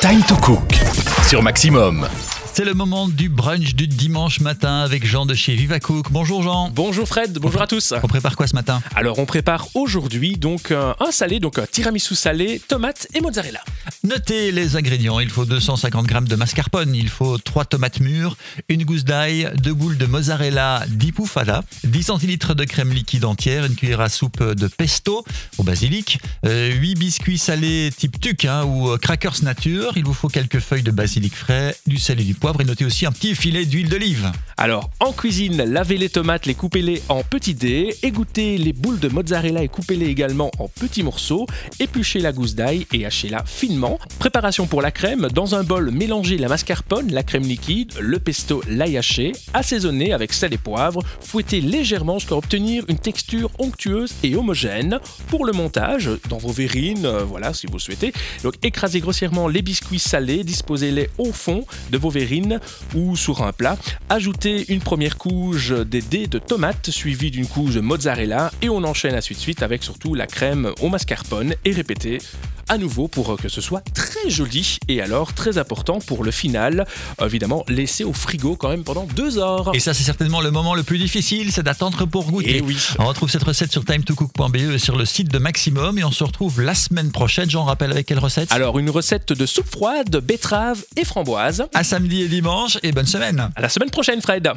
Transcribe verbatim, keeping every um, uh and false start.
Time to Cook sur Maximum. C'est le moment du brunch du dimanche matin avec Jean de chez Vivacook. Bonjour Jean. Bonjour Fred, bonjour à tous. On prépare quoi ce matin? Alors on prépare aujourd'hui donc un, un salé, donc un tiramisu salé, tomates et mozzarella. Notez les ingrédients. Il faut deux cent cinquante grammes de mascarpone, il faut trois tomates mûres, une gousse d'ail, deux boules de mozzarella di bufala, dix centilitres de crème liquide entière, une cuillère à soupe de pesto au basilic, euh, huit biscuits salés type tuc hein, ou euh, crackers nature. Il vous faut quelques feuilles de basilic frais, du sel et du poivre et notez aussi un petit filet d'huile d'olive. Alors en cuisine, lavez les tomates, les coupez-les en petits dés, égouttez les boules de mozzarella et coupez-les également en petits morceaux, épluchez la gousse d'ail et hachez-la finement. Préparation pour la crème, dans un bol, mélangez la mascarpone, la crème liquide, le pesto, l'ail haché, assaisonnez avec sel et poivre, fouettez légèrement jusqu'à obtenir une texture onctueuse et homogène. Pour le montage, dans vos verrines, euh, voilà si vous le souhaitez, donc écrasez grossièrement les biscuits salés, disposez-les au fond de vos verrines ou sur un plat. Ajoutez une première couche des dés de tomates suivie d'une couche de mozzarella et on enchaîne ainsi de suite avec surtout la crème au mascarpone et répétez à nouveau pour que ce soit très joli. Et alors, très important pour le final, évidemment, laissez au frigo quand même pendant deux heures. Et ça, c'est certainement le moment le plus difficile, c'est d'attendre pour goûter. Et oui. On retrouve cette recette sur time to cook point b e et sur le site de Maximum et on se retrouve la semaine prochaine. J'en rappelle avec quelle recette? Alors, une recette de soupe froide, betterave et framboise. À samedi et dimanche et bonne semaine. À la semaine prochaine, Fred.